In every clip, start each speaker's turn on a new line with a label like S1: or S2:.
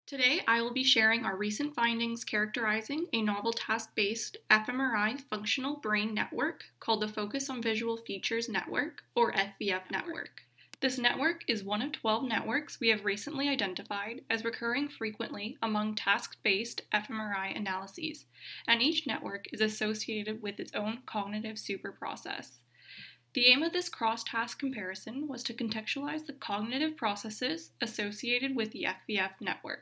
S1: Today, I will be sharing our recent findings characterizing a novel task-based fMRI functional brain network called the Focus on Visual Features Network, or FVF network. This network is one of 12 networks we have recently identified as recurring frequently among task-based fMRI analyses, and each network is associated with its own cognitive superprocess. The aim of this cross-task comparison was to contextualize the cognitive processes associated with the FVF network.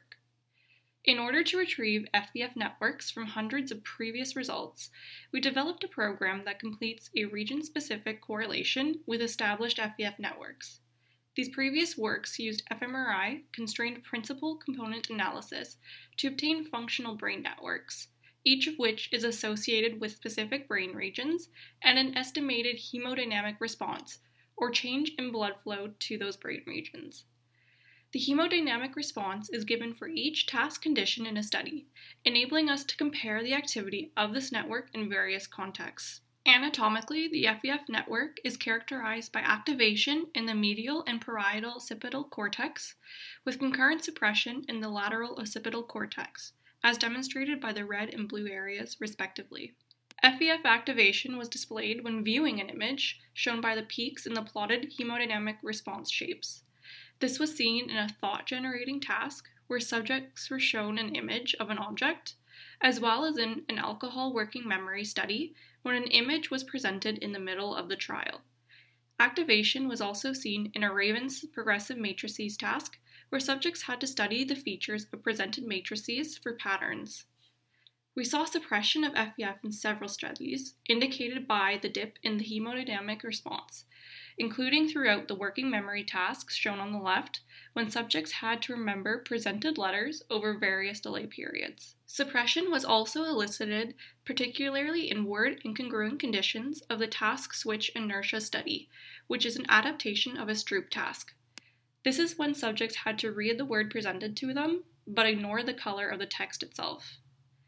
S1: In order to retrieve FVF networks from hundreds of previous results, we developed a program that completes a region-specific correlation with established FVF networks. These previous works used fMRI constrained principal component analysis to obtain functional brain networks, each of which is associated with specific brain regions and an estimated hemodynamic response, or change in blood flow to those brain regions. The hemodynamic response is given for each task condition in a study, enabling us to compare the activity of this network in various contexts. Anatomically, the FVF network is characterized by activation in the medial and parietal occipital cortex, with concurrent suppression in the lateral occipital cortex, as demonstrated by the red and blue areas, respectively. FVF activation was displayed when viewing an image, shown by the peaks in the plotted hemodynamic response shapes. This was seen in a thought-generating task where subjects were shown an image of an object, as well as in an alcohol working memory study when an image was presented in the middle of the trial. Activation was also seen in a Raven's progressive matrices task where subjects had to study the features of presented matrices for patterns. We saw suppression of FVF in several studies, indicated by the dip in the hemodynamic response, including throughout the working memory tasks shown on the left, when subjects had to remember presented letters over various delay periods. Suppression was also elicited, particularly in word incongruent conditions of the task switch inertia study, which is an adaptation of a Stroop task. This is when subjects had to read the word presented to them, but ignore the color of the text itself.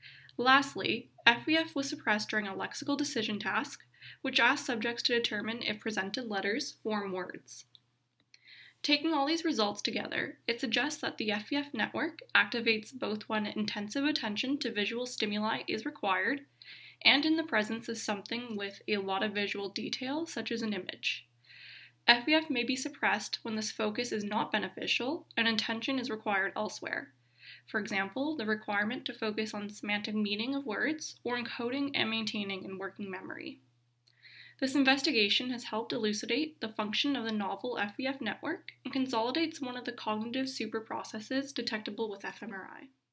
S1: Lastly, FVF was suppressed during a lexical decision task, which asked subjects to determine if presented letters form words. Taking all these results together, it suggests that the FVF network activates both when intensive attention to visual stimuli is required and in the presence of something with a lot of visual detail, such as an image. FVF may be suppressed when this focus is not beneficial and attention is required elsewhere. For example, the requirement to focus on semantic meaning of words or encoding and maintaining in working memory. This investigation has helped elucidate the function of the novel FVF network and consolidates one of the cognitive superprocesses detectable with fMRI.